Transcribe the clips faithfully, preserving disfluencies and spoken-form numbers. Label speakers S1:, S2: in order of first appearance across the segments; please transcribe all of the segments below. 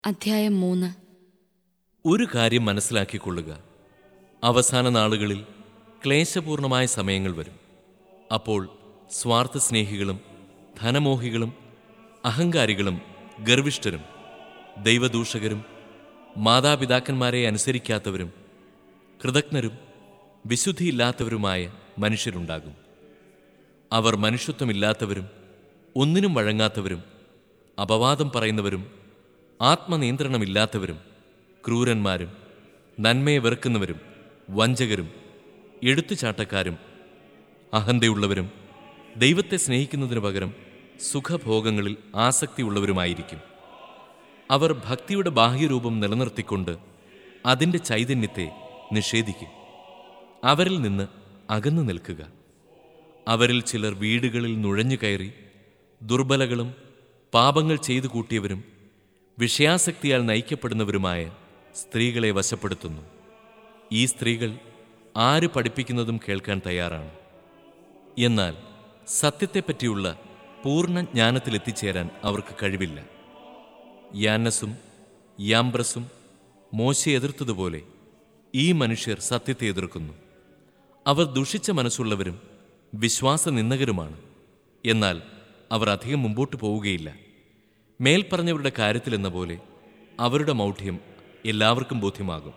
S1: അധ്യായം മൂന്ന്.
S2: ഒരു കാര്യം മനസ്സിലാക്കിക്കൊള്ളുക. അവസാന നാളുകളിൽ ക്ലേശപൂർണമായ സമയങ്ങൾ വരും. അപ്പോൾ സ്വാർത്ഥസ്നേഹികളും ധനമോഹികളും അഹങ്കാരികളും ഗർവിഷ്ഠരും ദൈവദൂഷകരും മാതാപിതാക്കന്മാരെ അനുസരിക്കാത്തവരും കൃതജ്ഞരും വിശുദ്ധിയില്ലാത്തവരുമായ മനുഷ്യരുണ്ടാകും. അവർ മനുഷ്യത്വമില്ലാത്തവരും ഒന്നിനും വഴങ്ങാത്തവരും അപവാദം പറയുന്നവരും ആത്മനിയന്ത്രണമില്ലാത്തവരും ക്രൂരന്മാരും നന്മയെ വെറുക്കുന്നവരും വഞ്ചകരും എടുത്തുചാട്ടക്കാരും അഹന്തയുള്ളവരും ദൈവത്തെ സ്നേഹിക്കുന്നതിനു പകരം സുഖഭോഗങ്ങളിൽ ആസക്തിയുള്ളവരുമായിരിക്കും. അവർ ഭക്തിയുടെ ബാഹ്യരൂപം നിലനിർത്തിക്കൊണ്ട് അതിൻ്റെ ചൈതന്യത്തെ നിഷേധിക്കും. അവരിൽ നിന്ന് അകന്നു നിൽക്കുക. അവരിൽ ചിലർ വീടുകളിൽ നുഴഞ്ഞു കയറി ദുർബലകളും പാപങ്ങൾ ചെയ്തു കൂട്ടിയവരും വിഷയാസക്തിയാൽ നയിക്കപ്പെടുന്നവരുമായ സ്ത്രീകളെ വശപ്പെടുത്തുന്നു. ഈ സ്ത്രീകൾ ആര് പഠിപ്പിക്കുന്നതും കേൾക്കാൻ തയ്യാറാണ്. എന്നാൽ സത്യത്തെപ്പറ്റിയുള്ള പൂർണ്ണ ജ്ഞാനത്തിലെത്തിച്ചേരാൻ അവർക്ക് കഴിവില്ല. യാന്നസും യാംബ്രസും മോശയെ എതിർത്തതുപോലെ ഈ മനുഷ്യർ സത്യത്തെ എതിർക്കുന്നു. അവർ ദുഷിച്ച മനസ്സുള്ളവരും വിശ്വാസനിന്ദകരുമാണ്. എന്നാൽ അവർ അധികം മുമ്പോട്ട് പോവുകയില്ല. മേൽപ്പറഞ്ഞവരുടെ കാര്യത്തിലെന്ന പോലെ അവരുടെ മൗഢ്യം എല്ലാവർക്കും ബോധ്യമാകും.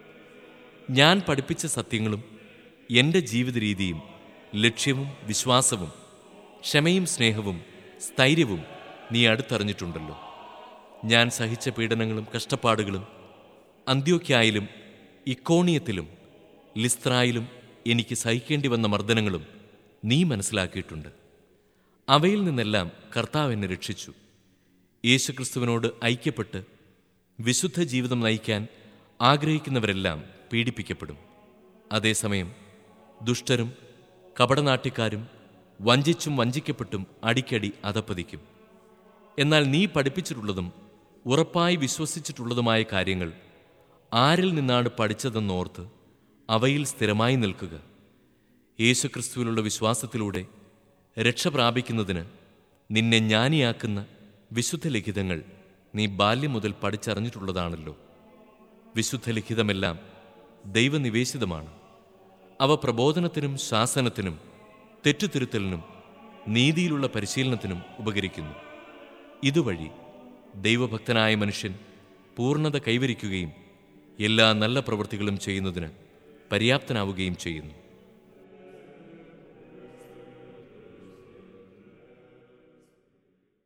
S2: ഞാൻ പഠിപ്പിച്ച സത്യങ്ങളും എൻ്റെ ജീവിത രീതിയും ലക്ഷ്യവും വിശ്വാസവും ക്ഷമയും സ്നേഹവും സ്ഥൈര്യവും നീ അടുത്തറിഞ്ഞിട്ടുണ്ടല്ലോ. ഞാൻ സഹിച്ച പീഡനങ്ങളും കഷ്ടപ്പാടുകളും അന്ത്യോക്യായിലും ഇക്കോണിയത്തിലും ലിസ്ത്രായിലും എനിക്ക് സഹിക്കേണ്ടി വന്ന മർദ്ദനങ്ങളും നീ മനസ്സിലാക്കിയിട്ടുണ്ട്. അവയിൽ നിന്നെല്ലാം കർത്താവ് എന്നെ രക്ഷിച്ചു. യേശുക്രിസ്തുവിനോട് ഐക്യപ്പെട്ട് വിശുദ്ധ ജീവിതം നയിക്കാൻ ആഗ്രഹിക്കുന്നവരെല്ലാം പീഡിപ്പിക്കപ്പെടും. അതേസമയം ദുഷ്ടരും കപടനാട്യക്കാരും വഞ്ചിച്ചും വഞ്ചിക്കപ്പെട്ടും അടിക്കടി അധപ്പതിക്കും. എന്നാൽ നീ പഠിപ്പിച്ചിട്ടുള്ളതും ഉറപ്പായി വിശ്വസിച്ചിട്ടുള്ളതുമായ കാര്യങ്ങൾ ആരിൽ നിന്നാണ് പഠിച്ചതെന്നോർത്ത് അവയിൽ സ്ഥിരമായി നിൽക്കുക. യേശുക്രിസ്തുവിലുള്ള വിശ്വാസത്തിലൂടെ രക്ഷ പ്രാപിക്കുന്നതിന് നിന്നെ ജ്ഞാനിയാക്കുന്ന വിശുദ്ധ ലിഖിതങ്ങൾ നീ ബാല്യം മുതൽ പഠിച്ചറിഞ്ഞിട്ടുള്ളതാണല്ലോ. വിശുദ്ധ ലിഖിതമെല്ലാം ദൈവനിവേശിതമാണ്. അവ പ്രബോധനത്തിനും ശാസനത്തിനും തെറ്റുതിരുത്തലിനും നീതിയിലുള്ള പരിശീലനത്തിനും ഉപകരിക്കുന്നു. ഇതുവഴി ദൈവഭക്തനായ മനുഷ്യൻ പൂർണ്ണത കൈവരിക്കുകയും എല്ലാ നല്ല പ്രവൃത്തികളും ചെയ്യുന്നതിന് പര്യാപ്തനാവുകയും ചെയ്യുന്നു.